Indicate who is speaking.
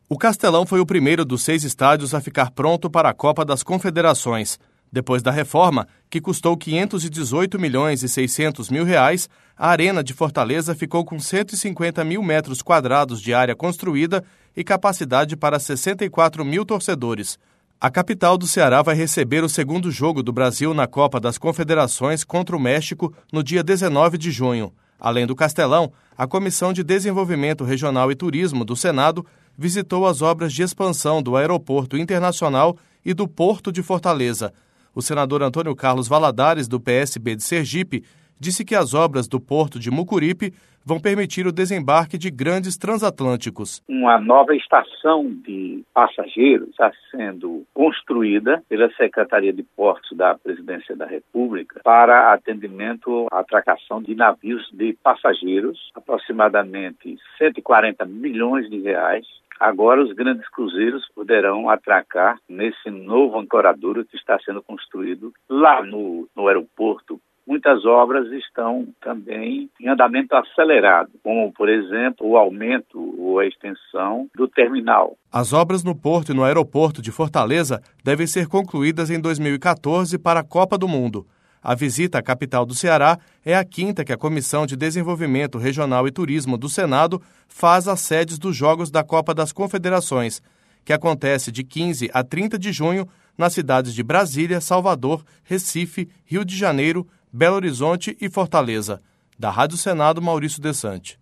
Speaker 1: O Castelão foi o primeiro dos 6 estádios a ficar pronto para a Copa das Confederações. Depois da reforma, que custou R$ 518.600.000, a Arena de Fortaleza ficou com 150 mil metros quadrados de área construída e capacidade para 64 mil torcedores. A capital do Ceará vai receber o segundo jogo do Brasil na Copa das Confederações contra o México no dia 19 de junho. Além do Castelão, a Comissão de Desenvolvimento Regional e Turismo do Senado visitou as obras de expansão do Aeroporto Internacional e do Porto de Fortaleza. O senador Antônio Carlos Valadares, do PSB de Sergipe, disse que as obras do Porto de Mucuripe vão permitir o desembarque de grandes transatlânticos.
Speaker 2: Uma nova estação de passageiros está sendo construída pela Secretaria de Portos da Presidência da República para atendimento à atracação de navios de passageiros, aproximadamente 140 milhões de reais. Agora os grandes cruzeiros poderão atracar nesse novo ancoradouro que está sendo construído lá no aeroporto. Muitas obras estão também em andamento acelerado, como, por exemplo, o aumento ou a extensão do terminal.
Speaker 1: As obras no porto e no aeroporto de Fortaleza devem ser concluídas em 2014 para a Copa do Mundo. A visita à capital do Ceará é a 5ª que a Comissão de Desenvolvimento Regional e Turismo do Senado faz às sedes dos Jogos da Copa das Confederações, que acontece de 15 a 30 de junho nas cidades de Brasília, Salvador, Recife, Rio de Janeiro, Belo Horizonte e Fortaleza. Da Rádio Senado, Maurício Desante.